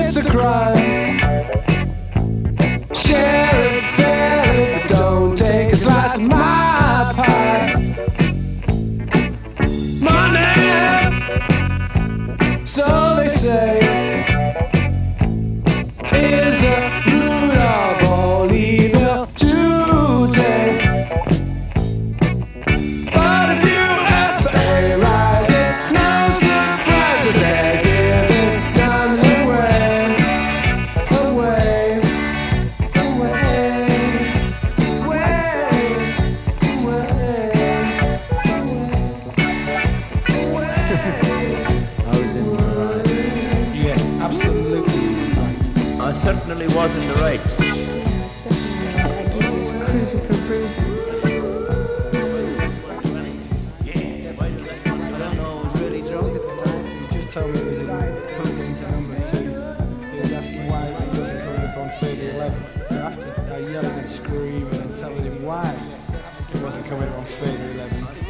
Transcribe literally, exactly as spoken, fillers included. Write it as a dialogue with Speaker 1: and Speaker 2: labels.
Speaker 1: it's a crime. Share it fairly, but don't take a slice of my pie. Money, so they say, is the root of all evil today. But if you ask for a rise, it's no surprise that they're giving none away, away,
Speaker 2: I was in the right.
Speaker 3: Yes, absolutely right.
Speaker 2: I certainly was in the right.
Speaker 4: Yes, definitely. I guess he was cruising for bruising.
Speaker 3: I don't know, I was really drunk at the time. He just told me it was in hooked into number two. He was asking why it wasn't coming up on thirty eleven. So after I yelling and screaming and telling him why it wasn't coming up on thirty eleven,